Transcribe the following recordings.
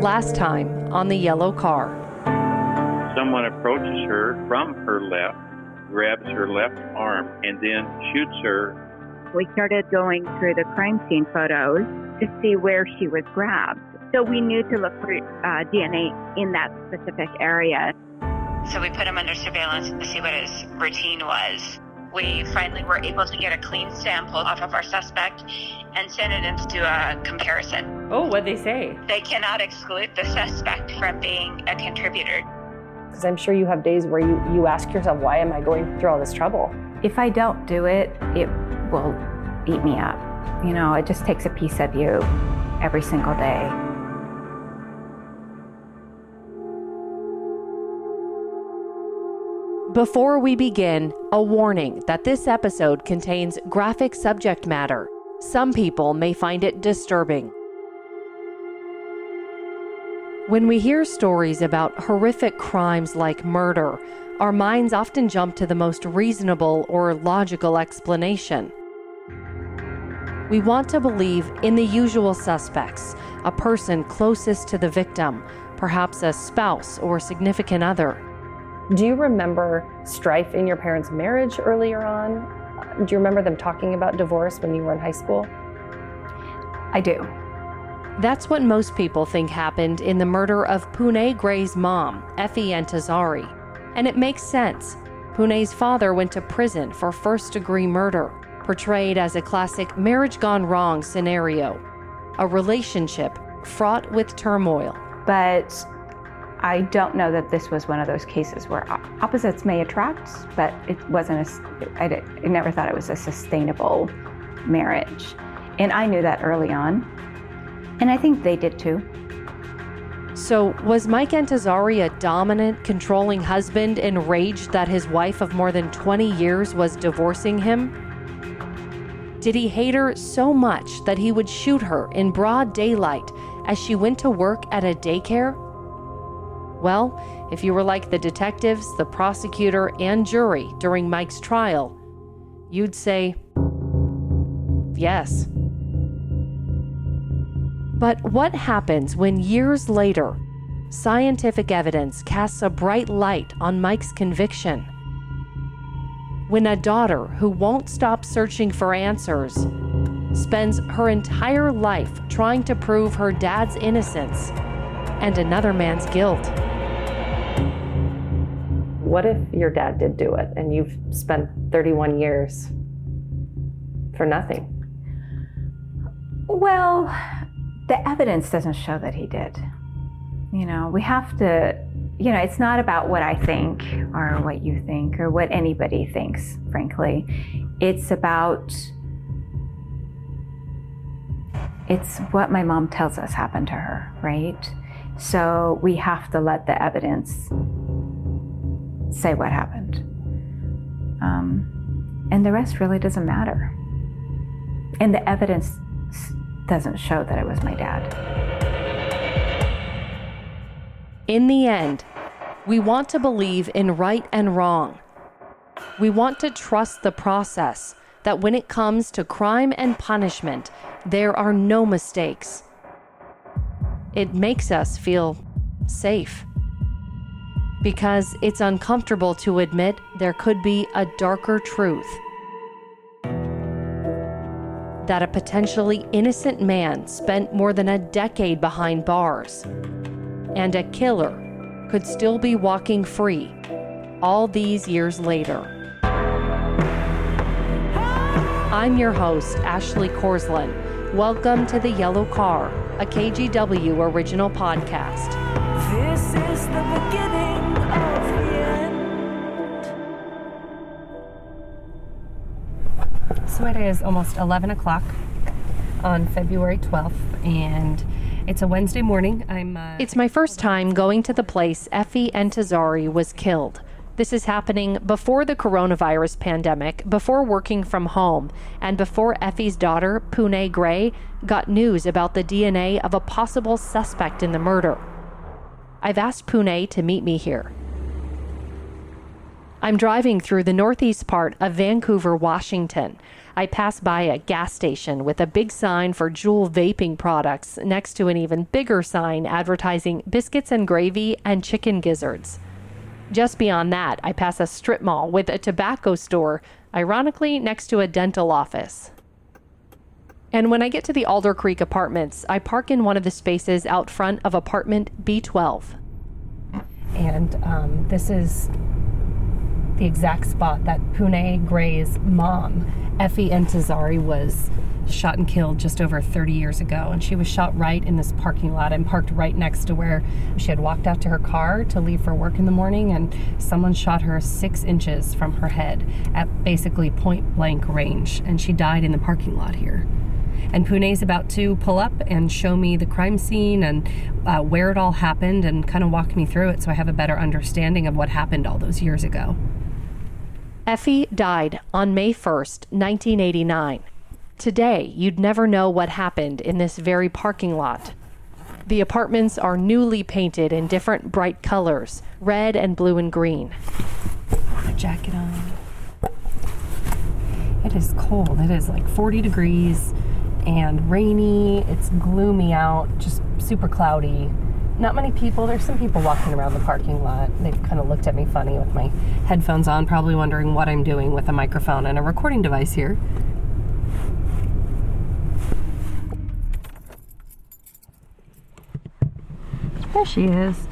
Last time on the yellow car. Someone approaches her from her left, grabs her left arm, and then shoots her. We started going through the crime scene photos to see where she was grabbed. So we knew to look for DNA in that specific area. So we put him under surveillance to see what his routine was. We finally were able to get a clean sample off of our suspect and send it in to do a comparison. Oh, what'd they say? They cannot exclude the suspect from being a contributor. Because I'm sure you have days where you ask yourself, why am I going through all this trouble? If I don't do it, it will eat me up. You know, it just takes a piece of you every single day. Before we begin, a warning that this episode contains graphic subject matter. Some people may find it disturbing. When we hear stories about horrific crimes like murder, our minds often jump to the most reasonable or logical explanation. We want to believe in the usual suspects, a person closest to the victim, perhaps a spouse or significant other. Do you remember strife in your parents' marriage earlier on? Do you remember them talking about divorce when you were in high school? I do. That's what most people think happened in the murder of Pune Gray's mom, Effie Antazari. And it makes sense. Pune's father went to prison for first-degree murder, portrayed as a classic marriage gone wrong scenario, a relationship fraught with turmoil. But I don't know that this was one of those cases where opposites may attract, but it wasn't I never thought it was a sustainable marriage. And I knew that early on. And I think they did too. So was Mike Antazari a dominant, controlling husband enraged that his wife of more than 20 years was divorcing him? Did he hate her so much that he would shoot her in broad daylight as she went to work at a daycare? Well, if you were like the detectives, the prosecutor, and jury during Mike's trial, you'd say, yes. But what happens when years later, scientific evidence casts a bright light on Mike's conviction? When a daughter who won't stop searching for answers spends her entire life trying to prove her dad's innocence and another man's guilt. What if your dad did do it and you've spent 31 years for nothing? Well, the evidence doesn't show that he did. You know, we have to, it's not about what I think or what you think or what anybody thinks, frankly. It's what my mom tells us happened to her, right? So we have to let the evidence say what happened. And the rest really doesn't matter. And the evidence doesn't show that it was my dad. In the end, we want to believe in right and wrong. We want to trust the process, that when it comes to crime and punishment, there are no mistakes. It makes us feel safe. Because it's uncomfortable to admit there could be a darker truth. That a potentially innocent man spent more than a decade behind bars, and a killer could still be walking free all these years later. I'm your host, Ashley Korslund. Welcome to The Yellow Car, a KGW original podcast. This is the beginning of the end. So it is almost 11 o'clock on February 12th, and it's a Wednesday morning. It's my first time going to the place Effie Antazari was killed. This is happening before the coronavirus pandemic, before working from home, and before Effie's daughter, Pune Gray, got news about the DNA of a possible suspect in the murder. I've asked Pune to meet me here. I'm driving through the northeast part of Vancouver, Washington, I pass by a gas station with a big sign for Juul vaping products next to an even bigger sign advertising biscuits and gravy and chicken gizzards. Just beyond that, I pass a strip mall with a tobacco store, ironically next to a dental office. And when I get to the Alder Creek apartments, I park in one of the spaces out front of apartment B12. And this is the exact spot that Pune Gray's mom, Effie Entezari, was shot and killed just over 30 years ago. And she was shot right in this parking lot and parked right next to where she had walked out to her car to leave for work in the morning, and someone shot her 6 inches from her head at basically point blank range, and she died in the parking lot here. And Pune's about to pull up and show me the crime scene and where it all happened and kind of walk me through it so I have a better understanding of what happened all those years ago. Effie died on May 1st, 1989. Today, you'd never know what happened in this very parking lot. The apartments are newly painted in different bright colors, red and blue and green. Put a jacket on. It is cold. It is like 40 degrees and rainy. It's gloomy out, just super cloudy. Not many people. There's some people walking around the parking lot. They've kind of looked at me funny with my headphones on, probably wondering what I'm doing with a microphone and a recording device here. There she is.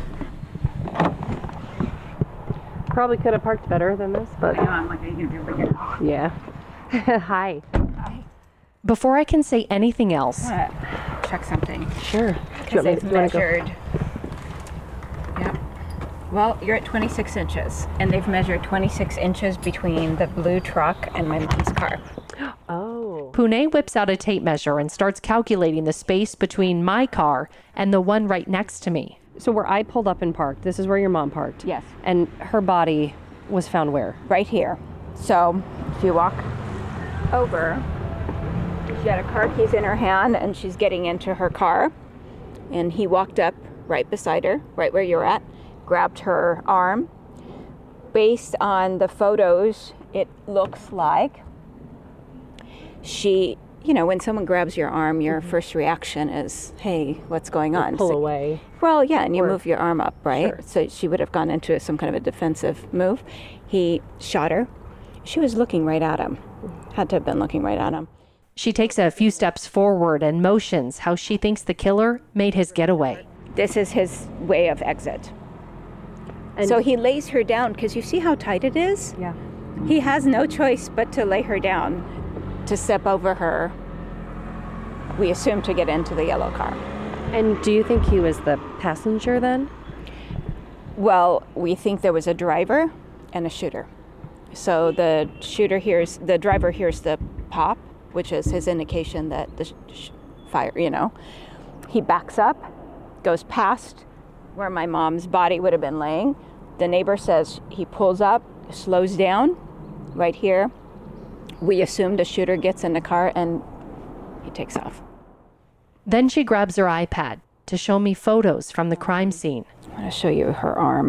Probably could have parked better than this, but yeah. Hi. Before I can say anything else, Check something. Sure. Because they've measured. Yep. Well, you're at 26 inches, and they've measured 26 inches between the blue truck and my mom's car. Oh. Pune whips out a tape measure and starts calculating the space between my car and the one right next to me. So where I pulled up and parked, this is where your mom parked? Yes. And her body was found where? Right here. So if you walk over, she had a car keys in her hand, and she's getting into her car. And he walked up right beside her, right where you're at, grabbed her arm. Based on the photos, it looks like she, you know, when someone grabs your arm, your first reaction is, hey, what's going on? Pull away. Well, yeah, and you Or- move your arm up, right? Sure. So she would have gone into some kind of a defensive move. He shot her. She was looking right at him. Had to have been looking right at him. She takes a few steps forward and motions how she thinks the killer made his getaway. This is his way of exit. And So he lays her down, because you see how tight it is? yeah. He has no choice but to lay her down, to step over her, we assume, to get into the yellow car. And do you think he was the passenger then? Well, we think there was a driver and a shooter. So the driver hears the pop, which is his indication that the fire, you know. He backs up, goes past where my mom's body would have been laying. The neighbor says he pulls up, slows down right here. We assume the shooter gets in the car and he takes off. Then she grabs her iPad to show me photos from the crime scene. I'm going to show you her arm.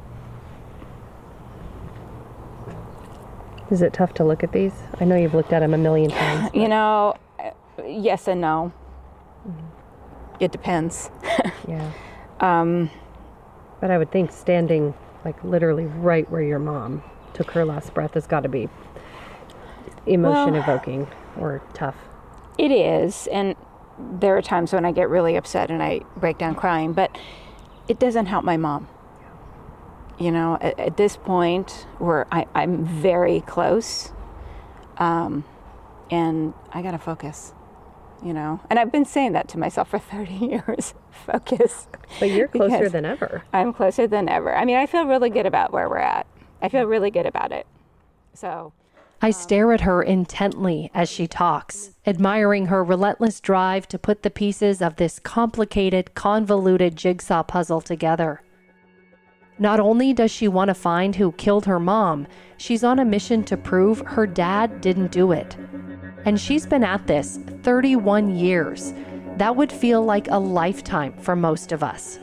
Is it tough to look at these? I know you've looked at them a million times. You know, yes and no. It depends. Yeah. But I would think standing like literally right where your mom took her last breath has got to be emotion evoking or tough. It is, and there are times when I get really upset and I break down crying, but it doesn't help my mom. You know, at this point where I'm very close, and I gotta focus, you know. And I've been saying that to myself for 30 years, focus. But you're closer Because than ever. I'm closer than ever. I mean, I feel really good about where we're at. I feel really good about it. So I stare at her intently as she talks, admiring her relentless drive to put the pieces of this complicated, convoluted jigsaw puzzle together. Not only does she want to find who killed her mom, she's on a mission to prove her dad didn't do it. And she's been at this 31 years. That would feel like a lifetime for most of us.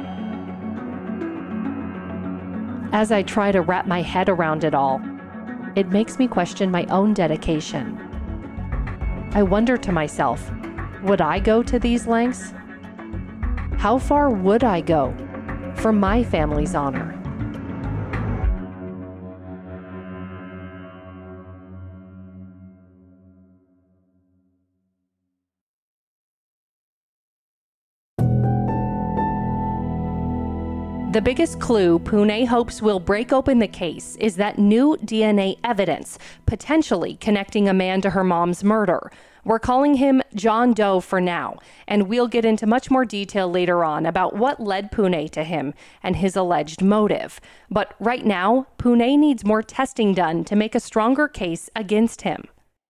As I try to wrap my head around it all, it makes me question my own dedication. I wonder to myself, would I go to these lengths? How far would I go for my family's honor? The biggest clue Pune hopes will break open the case is that new DNA evidence, potentially connecting a man to her mom's murder. We're calling him John Doe for now, and we'll get into much more detail later on about what led Pune to him and his alleged motive. But right now, Pune needs more testing done to make a stronger case against him.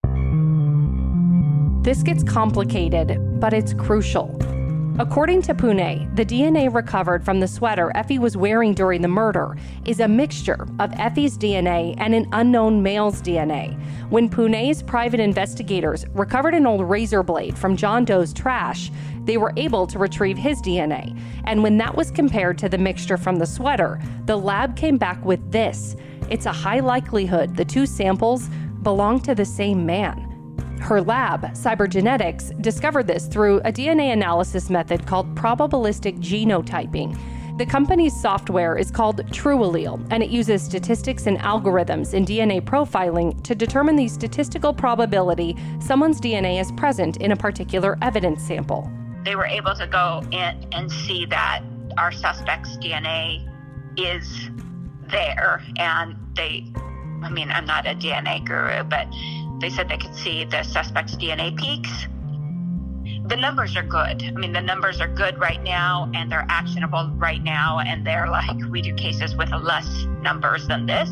This gets complicated, but it's crucial. According to Pune, the DNA recovered from the sweater Effie was wearing during the murder is a mixture of Effie's DNA and an unknown male's DNA. When Pune's private investigators recovered an old razor blade from John Doe's trash, they were able to retrieve his DNA. And when that was compared to the mixture from the sweater, the lab came back with this. It's a high likelihood the two samples belong to the same man. Her lab, Cybergenetics, discovered this through a DNA analysis method called probabilistic genotyping. The company's software is called TrueAllele, and it uses statistics and algorithms in DNA profiling to determine the statistical probability someone's DNA is present in a particular evidence sample. They were able to go in and see that our suspect's DNA is there, and I'm not a DNA guru, but they said they could see the suspect's DNA peaks. The numbers are good. The numbers are good right now, and they're actionable right now, and they're like, we do cases with less numbers than this.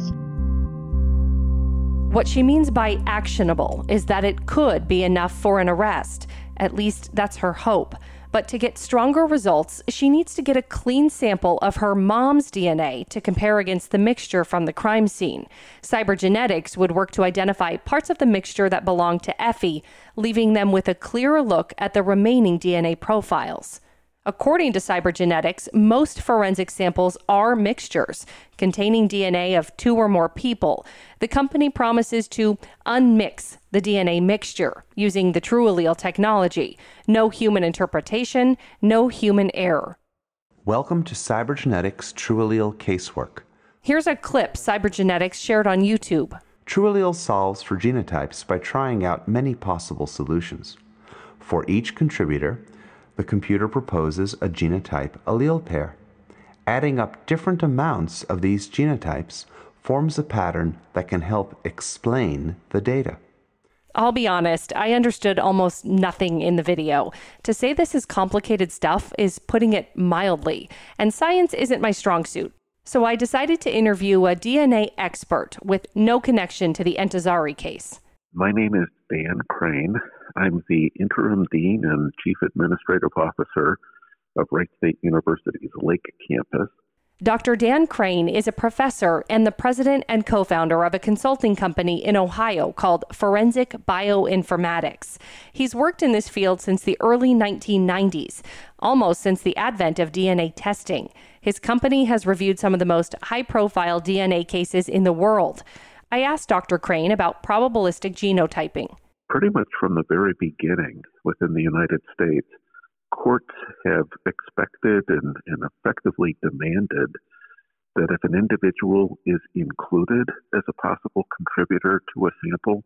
What she means by actionable is that it could be enough for an arrest. At least that's her hope. But to get stronger results, she needs to get a clean sample of her mom's DNA to compare against the mixture from the crime scene. Cybergenetics would work to identify parts of the mixture that belong to Effie, leaving them with a clearer look at the remaining DNA profiles. According to Cybergenetics, most forensic samples are mixtures containing DNA of two or more people. The company promises to unmix the DNA mixture using the TrueAllele technology. No human interpretation, no human error. Welcome to Cybergenetics TrueAllele Casework. Here's a clip Cybergenetics shared on YouTube. TrueAllele solves for genotypes by trying out many possible solutions. For each contributor, the computer proposes a genotype allele pair. Adding up different amounts of these genotypes forms a pattern that can help explain the data. I'll be honest, I understood almost nothing in the video. To say this is complicated stuff is putting it mildly, and science isn't my strong suit. So I decided to interview a DNA expert with no connection to the Entazari case. My name is Dan Crane. I'm the interim dean and chief administrative officer of Wright State University's Lake campus. Dr. Dan Crane is a professor and the president and co-founder of a consulting company in Ohio called Forensic Bioinformatics. He's worked in this field since the early 1990s, almost since the advent of DNA testing. His company has reviewed some of the most high-profile DNA cases in the world. I asked Dr. Crane about probabilistic genotyping. Pretty much from the very beginning within the United States, courts have expected and effectively demanded that if an individual is included as a possible contributor to a sample,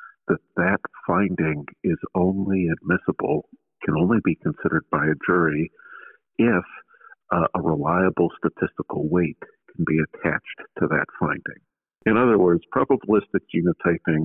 that finding is only admissible, can only be considered by a jury if a reliable statistical weight can be attached to that finding. In other words, probabilistic genotyping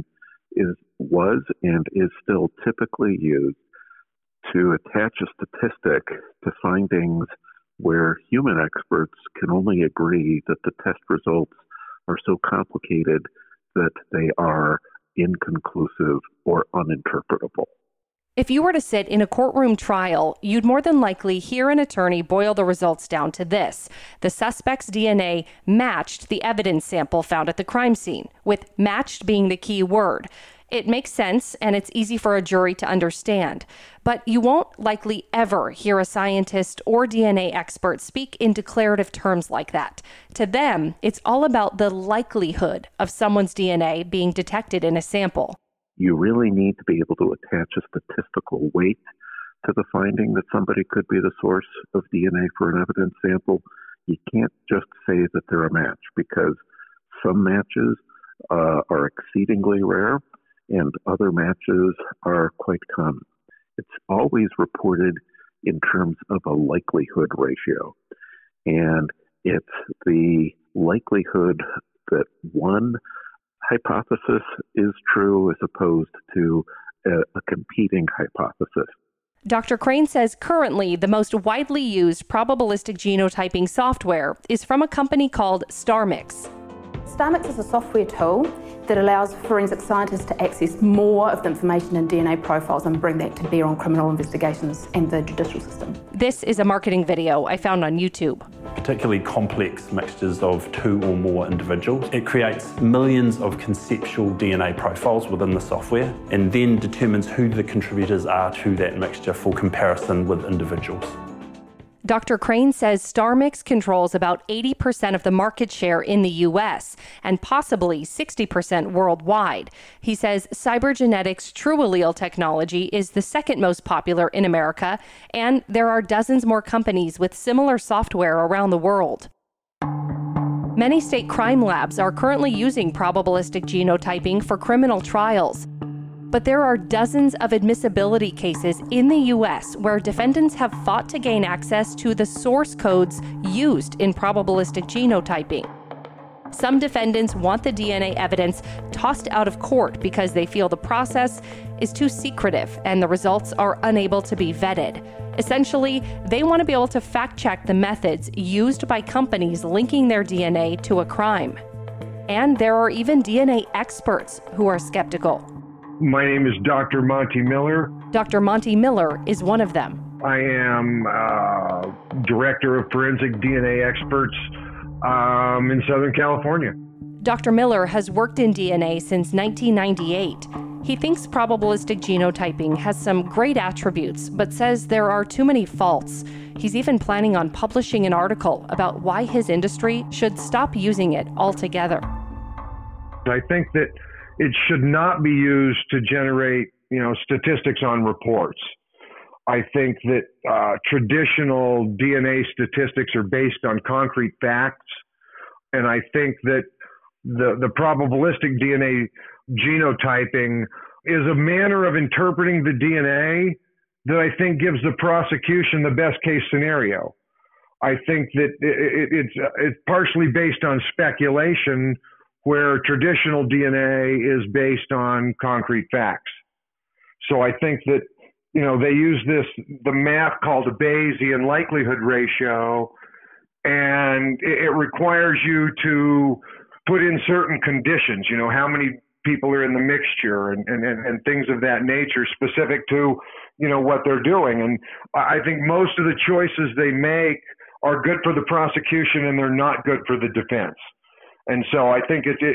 was and is still typically used to attach a statistic to findings where human experts can only agree that the test results are so complicated that they are inconclusive or uninterpretable. If you were to sit in a courtroom trial, you'd more than likely hear an attorney boil the results down to this. The suspect's DNA matched the evidence sample found at the crime scene, with matched being the key word. It makes sense, and it's easy for a jury to understand. But you won't likely ever hear a scientist or DNA expert speak in declarative terms like that. To them, it's all about the likelihood of someone's DNA being detected in a sample. You really need to be able to attach a statistical weight to the finding that somebody could be the source of DNA for an evidence sample. You can't just say that they're a match, because some matches are exceedingly rare and other matches are quite common. It's always reported in terms of a likelihood ratio. And it's the likelihood that one hypothesis is true as opposed to a competing hypothesis. Dr. Crane says currently the most widely used probabilistic genotyping software is from a company called StarMix. StarMix is a software tool that allows forensic scientists to access more of the information in DNA profiles and bring that to bear on criminal investigations and the judicial system. This is a marketing video I found on YouTube. Particularly complex mixtures of 2 or more individuals. It creates millions of conceptual DNA profiles within the software and then determines who the contributors are to that mixture for comparison with individuals. Dr. Crane says StarMix controls about 80% of the market share in the U.S. and possibly 60% worldwide. He says Cybergenetics TrueAllele technology is the second most popular in America, and there are dozens more companies with similar software around the world. Many state crime labs are currently using probabilistic genotyping for criminal trials. But there are dozens of admissibility cases in the U.S. where defendants have fought to gain access to the source codes used in probabilistic genotyping. Some defendants want the DNA evidence tossed out of court because they feel the process is too secretive and the results are unable to be vetted. Essentially, they want to be able to fact-check the methods used by companies linking their DNA to a crime. And there are even DNA experts who are skeptical. My name is Dr. Monty Miller. Dr. Monty Miller is one of them. I am Director of Forensic DNA Experts in Southern California. Dr. Miller has worked in DNA since 1998. He thinks probabilistic genotyping has some great attributes, but says there are too many faults. He's even planning on publishing an article about why his industry should stop using it altogether. I think that it should not be used to generate, statistics on reports. I think that traditional DNA statistics are based on concrete facts, and I think that the probabilistic DNA genotyping is a manner of interpreting the DNA that I think gives the prosecution the best case scenario. I think that it's partially based on speculation, where traditional DNA is based on concrete facts. So I think that, they use the math called a Bayesian likelihood ratio, and it requires you to put in certain conditions, how many people are in the mixture and things of that nature specific to, what they're doing. And I think most of the choices they make are good for the prosecution and they're not good for the defense. And so I think it's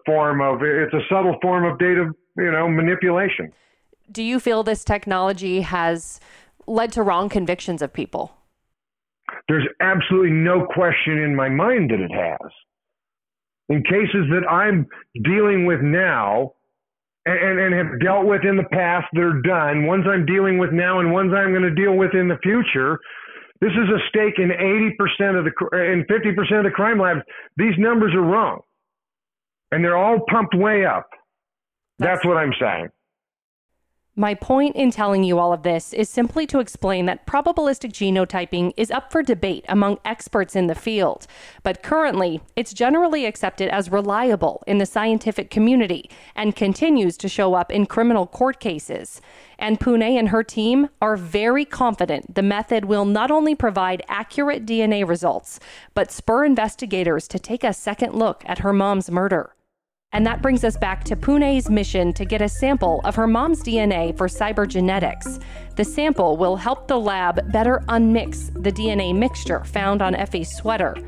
a subtle form of data, manipulation. Do you feel this technology has led to wrong convictions of people? There's absolutely no question in my mind that it has. In cases that I'm dealing with now and have dealt with in the past, they're done. Ones I'm dealing with now and ones I'm going to deal with in the future, this is a stake in 80% of and 50% of the crime labs. These numbers are wrong. And they're all pumped way up. That's what I'm saying. My point in telling you all of this is simply to explain that probabilistic genotyping is up for debate among experts in the field, but currently it's generally accepted as reliable in the scientific community and continues to show up in criminal court cases. And Pune and her team are very confident the method will not only provide accurate DNA results, but spur investigators to take a second look at her mom's murder. And that brings us back to Pune's mission to get a sample of her mom's DNA for cybergenetics. The sample will help the lab better unmix the DNA mixture found on Effie's sweater.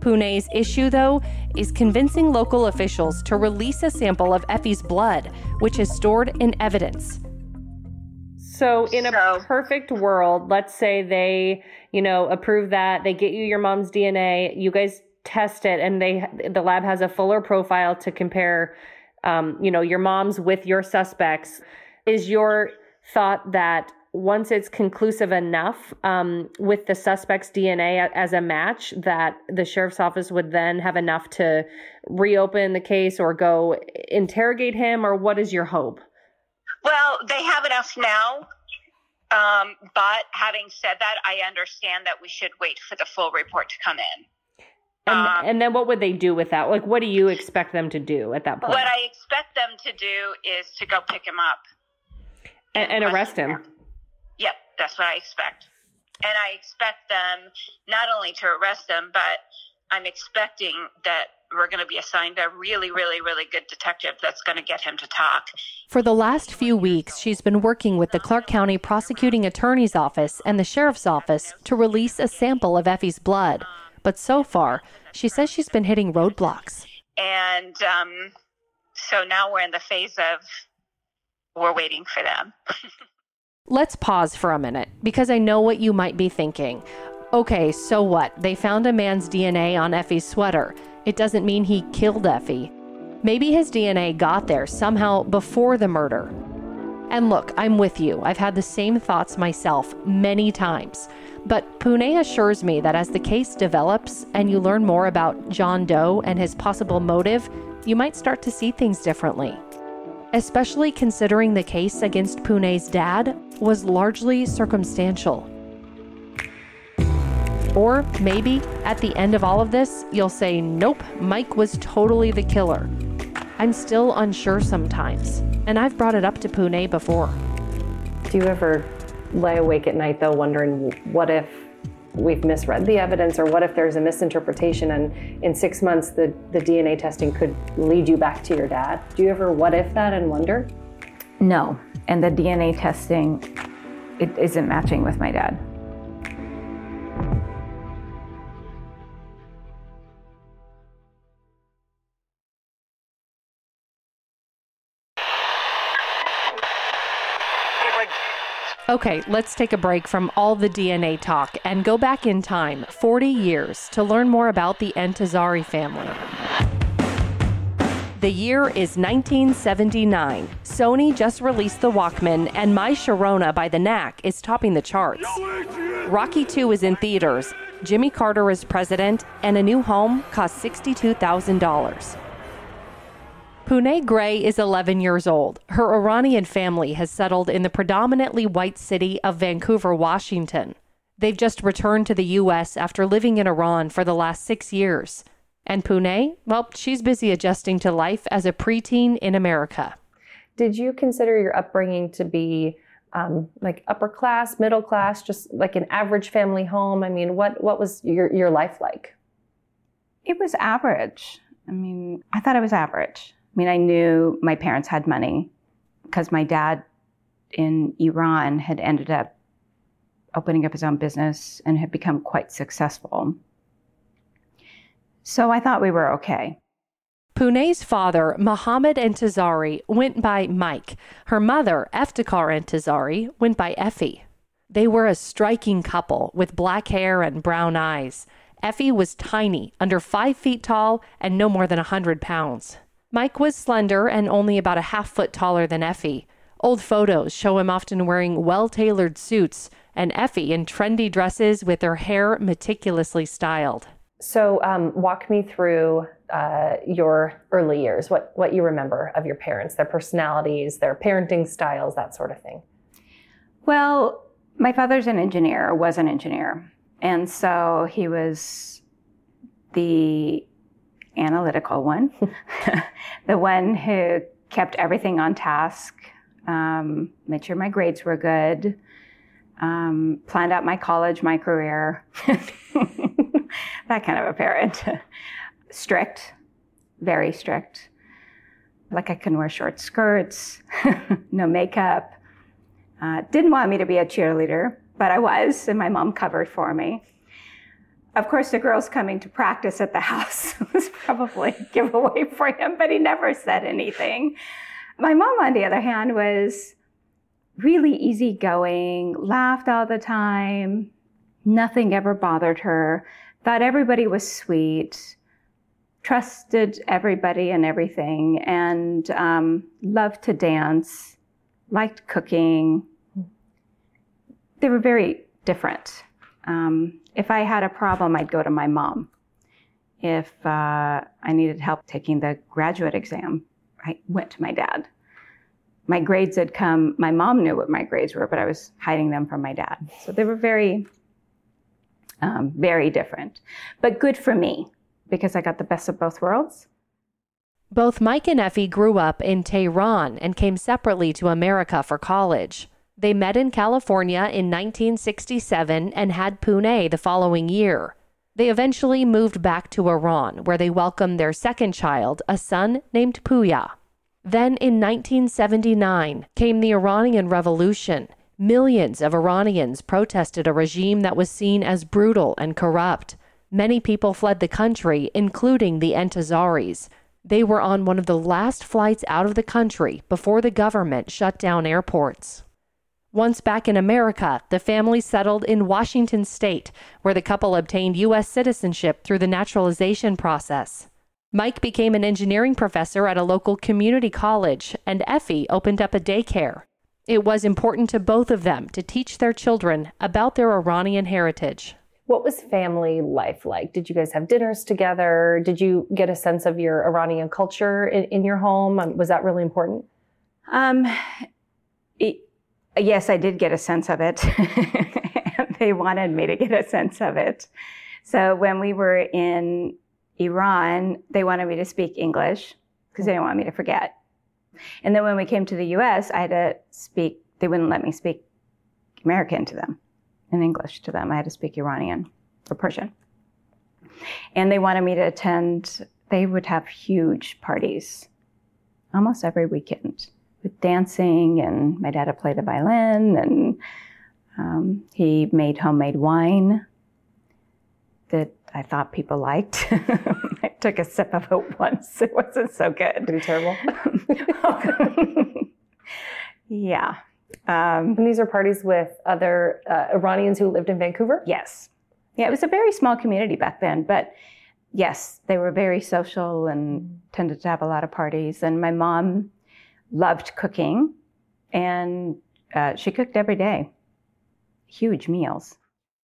Pune's issue, though, is convincing local officials to release a sample of Effie's blood, which is stored in evidence. So in a perfect world, let's say they, approve that, they get you your mom's DNA, you guys test it, and the lab has a fuller profile to compare, your mom's with your suspects. Is your thought that once it's conclusive enough with the suspect's DNA as a match, that the sheriff's office would then have enough to reopen the case or go interrogate him, or what is your hope? Well, they have enough now, but having said that, I understand that we should wait for the full report to come in. And then what would they do with that? Like, what do you expect them to do at that point? What I expect them to do is to go pick him up. And arrest him. Yep, that's what I expect. And I expect them not only to arrest him, but I'm expecting that we're going to be assigned a really, really, really good detective that's going to get him to talk. For the last few weeks, she's been working with the Clark County Prosecuting Attorney's Office and the Sheriff's Office to release a sample of Effie's blood. But so far, she says she's been hitting roadblocks. And so now we're in the phase of we're waiting for them. Let's pause for a minute, because I know what you might be thinking. Okay, so what? They found a man's DNA on Effie's sweater. It doesn't mean he killed Effie. Maybe his DNA got there somehow before the murder. And look, I'm with you. I've had the same thoughts myself many times. But Pune assures me that as the case develops and you learn more about John Doe and his possible motive, you might start to see things differently. Especially considering the case against Pune's dad was largely circumstantial. Or maybe at the end of all of this, you'll say, nope, Mike was totally the killer. I'm still unsure sometimes, and I've brought it up to Pune before. Do you ever lay awake at night, though, wondering what if we've misread the evidence, or what if there's a misinterpretation and in 6 months the DNA testing could lead you back to your dad? Do you ever what if that and wonder? No, and the DNA testing, it isn't matching with my dad. Okay, let's take a break from all the DNA talk and go back in time 40 years to learn more about the Entezari family. The year is 1979. Sony just released the Walkman, and My Sharona by The Knack is topping the charts. Rocky II is in theaters, Jimmy Carter is president, and a new home costs $62,000. Pune Gray is 11 years old. Her Iranian family has settled in the predominantly white city of Vancouver, Washington. They've just returned to the U.S. after living in Iran for the last 6 years. And Pune, well, she's busy adjusting to life as a preteen in America. Did you consider your upbringing to be like upper class, middle class, just like an average family home? I mean, what was your life like? It was average. I thought it was average. I knew my parents had money because my dad in Iran had ended up opening up his own business and had become quite successful. So I thought we were okay. Pune's father, Mohammed Entezari, went by Mike. Her mother, Eftekhar Entezari, went by Effie. They were a striking couple with black hair and brown eyes. Effie was tiny, under 5 feet tall, and no more than 100 pounds. Mike was slender and only about a half-foot taller than Effie. Old photos show him often wearing well-tailored suits, and Effie in trendy dresses with her hair meticulously styled. So walk me through your early years, what you remember of your parents, their personalities, their parenting styles, that sort of thing. Well, my father's an engineer, or was an engineer, and so he was the analytical one, the one who kept everything on task, made sure my grades were good, planned out my college, my career, that kind of a parent. Strict, very strict. Like I couldn't wear short skirts, no makeup. Didn't want me to be a cheerleader, but I was, and my mom covered for me. Of course, the girls coming to practice at the house was probably a giveaway for him, but he never said anything. My mom, on the other hand, was really easygoing, laughed all the time. Nothing ever bothered her, thought everybody was sweet, trusted everybody and everything, and loved to dance, liked cooking. They were very different. If I had a problem, I'd go to my mom. If I needed help taking the graduate exam, I went to my dad. My grades had come, my mom knew what my grades were, but I was hiding them from my dad. So they were very, very different. But good for me, because I got the best of both worlds. Both Mike and Effie grew up in Tehran and came separately to America for college. They met in California in 1967 and had Pune the following year. They eventually moved back to Iran, where they welcomed their second child, a son named Puya. Then in 1979 came the Iranian Revolution. Millions of Iranians protested a regime that was seen as brutal and corrupt. Many people fled the country, including the Entazaris. They were on one of the last flights out of the country before the government shut down airports. Once back in America, the family settled in Washington state, where the couple obtained U.S. citizenship through the naturalization process. Mike became an engineering professor at a local community college, and Effie opened up a daycare. It was important to both of them to teach their children about their Iranian heritage. What was family life like? Did you guys have dinners together? Did you get a sense of your Iranian culture in your home? Was that really important? Yes, I did get a sense of it. They wanted me to get a sense of it. So when we were in Iran, they wanted me to speak English because they didn't want me to forget. And then when we came to the U.S., I had to speak, they wouldn't let me speak American to them, in English to them. I had to speak Iranian or Persian. And they wanted me to attend, they would have huge parties almost every weekend with dancing, and my dad would play the violin, and he made homemade wine that I thought people liked. I took a sip of it once. It wasn't so good. Pretty terrible. Yeah. And these are parties with other Iranians who lived in Vancouver? Yes. Yeah, it was a very small community back then, but yes, they were very social and tended to have a lot of parties. And my mom loved cooking, and she cooked every day. Huge meals.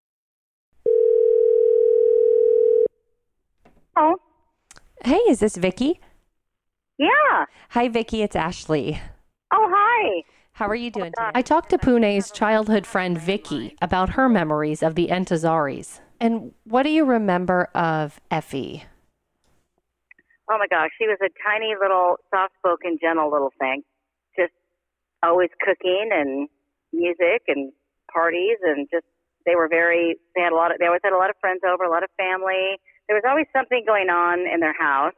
Oh. Hey, is this Vicky? Yeah. Hi, Vicky. It's Ashley. Oh, hi. How are you doing today? I talked to Pune's childhood friend, Vicky, about her memories of the Entazaris. And what do you remember of Effie? Oh, my gosh. She was a tiny little, soft-spoken, gentle little thing. Just always cooking and music and parties, and just they always had a lot of friends over, a lot of family. There was always something going on in their house.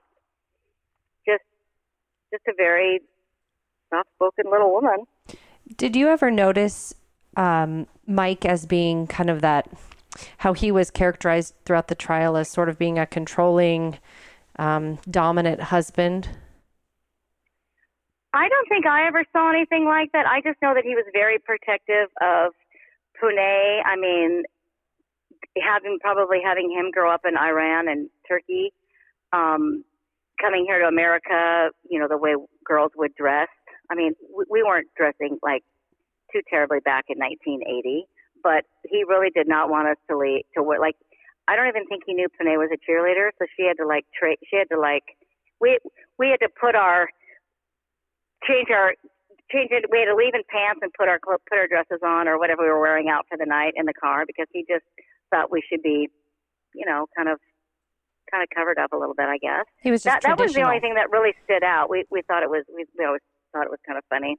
Just a very soft-spoken little woman. Did you ever notice Mike as being kind of that, how he was characterized throughout the trial as sort of being a controlling, dominant husband? I don't think I ever saw anything like that. I just know that he was very protective of Pune. I mean, having him grow up in Iran and Turkey, coming here to America, the way girls would dress. I mean, we weren't dressing like too terribly back in 1980, but he really did not want us to wear, like, I don't even think he knew Pune was a cheerleader, so we had to we had to leave in pants and put our dresses on or whatever we were wearing out for the night in the car, because he just thought we should be, kind of covered up a little bit, I guess. He was just that was the only thing that really stood out. We always thought it was kind of funny.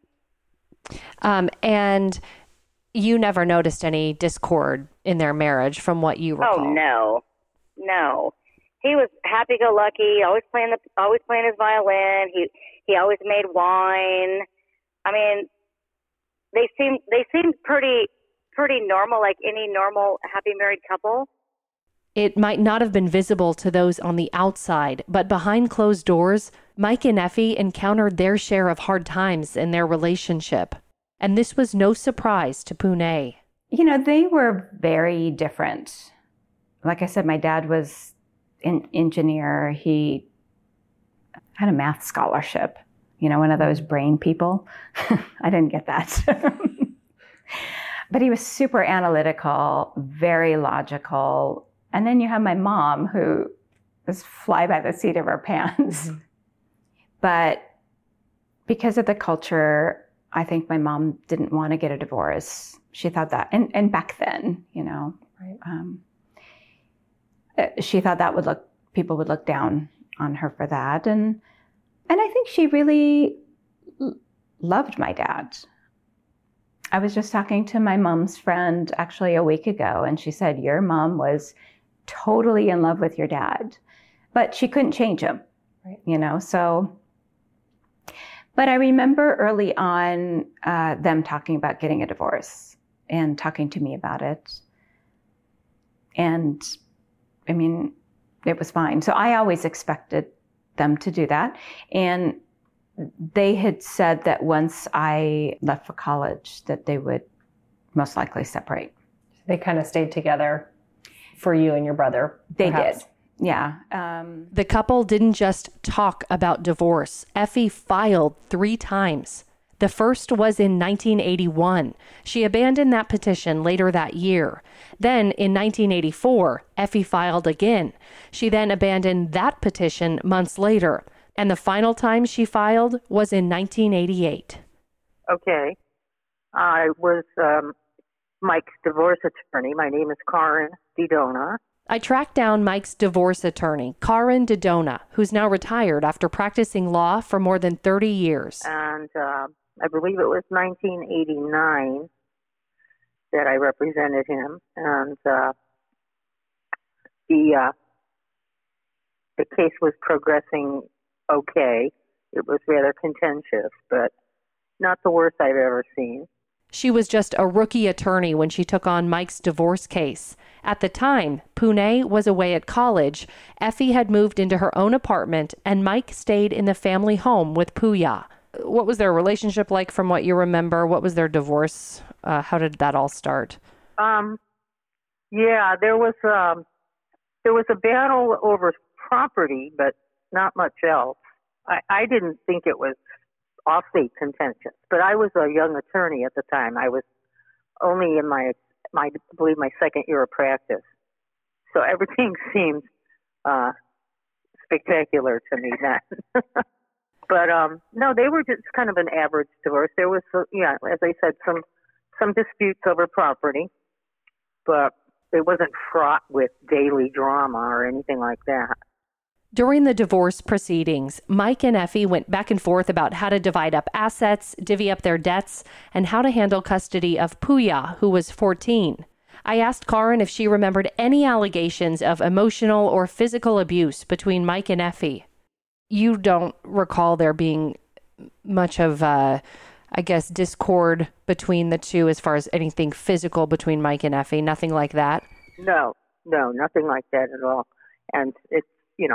And you never noticed any discord in their marriage, from what you recall? Oh, no. He was happy-go-lucky, always playing his violin. He always made wine. I mean, they seemed pretty normal, like any normal happy married couple. It might not have been visible to those on the outside, but behind closed doors, Mike and Effie encountered their share of hard times in their relationship. And this was no surprise to Pune. You know, they were very different. Like I said, my dad was an engineer. He had a math scholarship, you know, one of those brain people. I didn't get that. But he was super analytical, very logical. And then you have my mom, who was fly by the seat of her pants. Mm-hmm. But because of the culture, I think my mom didn't want to get a divorce. She thought that, and back then, you know, right. She thought that people would look down on her for that. And I think she really loved my dad. I was just talking to my mom's friend actually a week ago, and she said, your mom was totally in love with your dad, but she couldn't change him, right. You know, so. But I remember early on them talking about getting a divorce and talking to me about it. And I mean, it was fine. So I always expected them to do that. And they had said that once I left for college, that they would most likely separate. They kind of stayed together for you and your brother. They perhaps. did. Yeah. The couple didn't just talk about divorce. Effie filed 3 times. The first was in 1981. She abandoned that petition later that year. Then in 1984, Effie filed again. She then abandoned that petition months later. And the final time she filed was in 1988. Okay. I was Mike's divorce attorney. My name is Karen DiDona. I tracked down Mike's divorce attorney, Karen DiDona, who's now retired after practicing law for more than 30 years. And I believe it was 1989 that I represented him. And the case was progressing okay. It was rather contentious, but not the worst I've ever seen. She was just a rookie attorney when she took on Mike's divorce case. At the time, Pune was away at college. Effie had moved into her own apartment, and Mike stayed in the family home with Pooya. What was their relationship like from what you remember? What was their divorce? How did that all start? Yeah, there was a battle over property, but not much else. I didn't think it was awfully contentious, but I was a young attorney at the time. I was only in my second year of practice, so everything seemed spectacular to me then. But no, they were just kind of an average divorce. There was, as I said, some disputes over property, but it wasn't fraught with daily drama or anything like that. During the divorce proceedings, Mike and Effie went back and forth about how to divide up assets, divvy up their debts, and how to handle custody of Pooya, who was 14. I asked Karen if she remembered any allegations of emotional or physical abuse between Mike and Effie. You don't recall there being much of, discord between the two as far as anything physical between Mike and Effie, nothing like that? No, nothing like that at all. And it's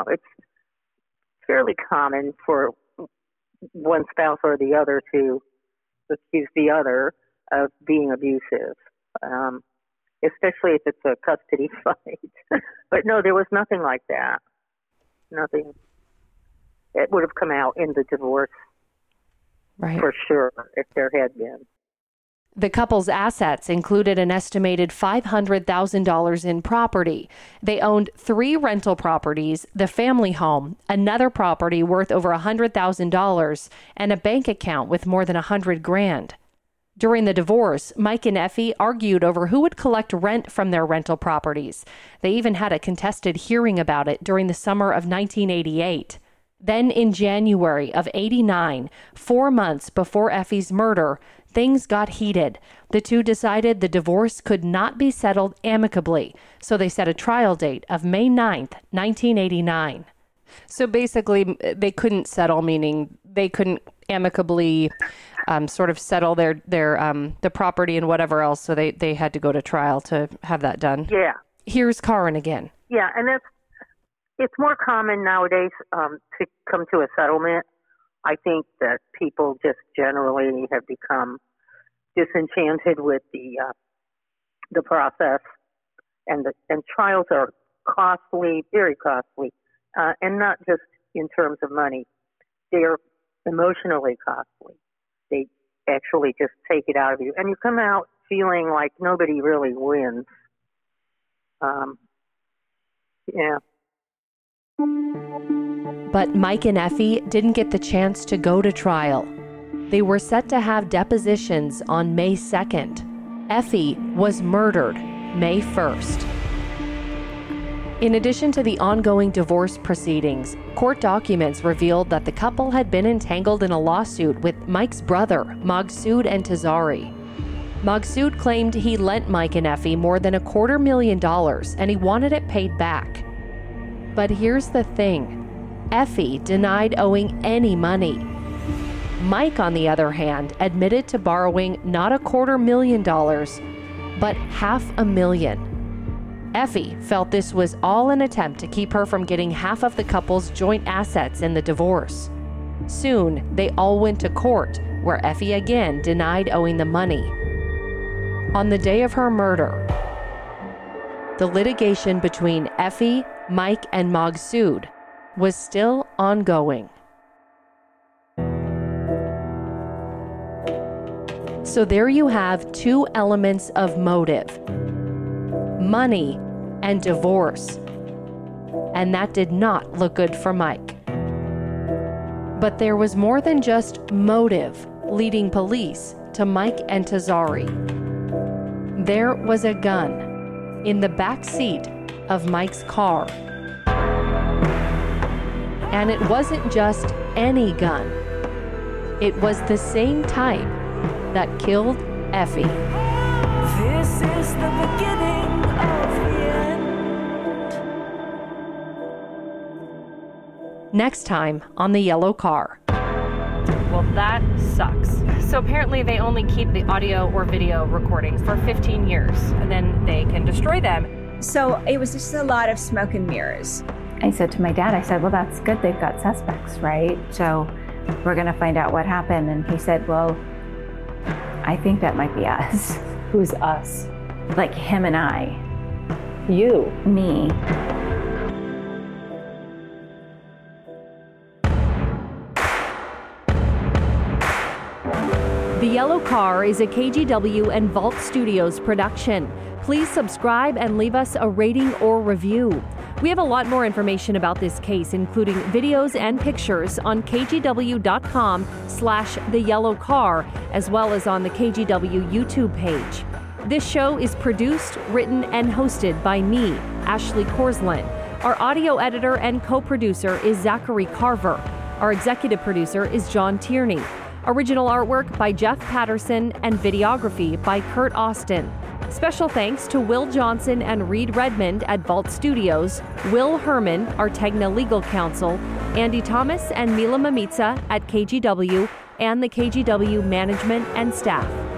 fairly common for one spouse or the other to accuse the other of being abusive, especially if it's a custody fight. But no, there was nothing like that. Nothing. It would have come out in the divorce, right, for sure, if there had been. The couple's assets included an estimated $500,000 in property. They owned 3 rental properties, the family home, another property worth over $100,000, and a bank account with more than $100,000. During the divorce, Mike and Effie argued over who would collect rent from their rental properties. They even had a contested hearing about it during the summer of 1988. Then in January of 89, 4 months before Effie's murder, things got heated. The two decided the divorce could not be settled amicably, so they set a trial date of May 9th, 1989. So basically, they couldn't settle, meaning they couldn't amicably sort of settle the property and whatever else, so they had to go to trial to have that done. Yeah. Here's Karen again. Yeah, and it's more common nowadays to come to a settlement. I think that people just generally have become disenchanted with the process, and trials are costly, very costly, and not just in terms of money. They are emotionally costly. They actually just take it out of you, and you come out feeling like nobody really wins. Yeah. But Mike and Effie didn't get the chance to go to trial. They were set to have depositions on May 2nd. Effie was murdered May 1st. In addition to the ongoing divorce proceedings, court documents revealed that the couple had been entangled in a lawsuit with Mike's brother, Magsud Entazari. Magsud claimed he lent Mike and Effie more than $250,000 and he wanted it paid back. But here's the thing. Effie denied owing any money. Mike, on the other hand, admitted to borrowing not $250,000, but $500,000. Effie felt this was all an attempt to keep her from getting half of the couple's joint assets in the divorce. Soon, they all went to court, where Effie again denied owing the money. On the day of her murder, the litigation between Effie, Mike, and Magsud was still ongoing. So there you have two elements of motive: money and divorce. And that did not look good for Mike. But there was more than just motive leading police to Mike Entazari. There was a gun in the back seat of Mike's car. And it wasn't just any gun. It was the same type that killed Effie. This is the beginning of the end. Next time on The Yellow Car. Well, that sucks. So apparently they only keep the audio or video recordings for 15 years, and then they can destroy them. So it was just a lot of smoke and mirrors. I said to my dad, I said, well, that's good. They've got suspects, right? So we're going to find out what happened. And he said, well, I think that might be us. Who's us? Like him and I. You? Me. The Yellow Car is a KGW and Vault Studios production. Please subscribe and leave us a rating or review. We have a lot more information about this case, including videos and pictures on kgw.com/theyellowcar, as well as on the KGW YouTube page. This show is produced, written, and hosted by me, Ashley Korslund. Our audio editor and co-producer is Zachary Carver. Our executive producer is John Tierney. Original artwork by Jeff Patterson and videography by Kurt Austin. Special thanks to Will Johnson and Reed Redmond at Vault Studios, Will Herman, our Tegna legal counsel, Andy Thomas and Mila Mamitsa at KGW, and the KGW management and staff.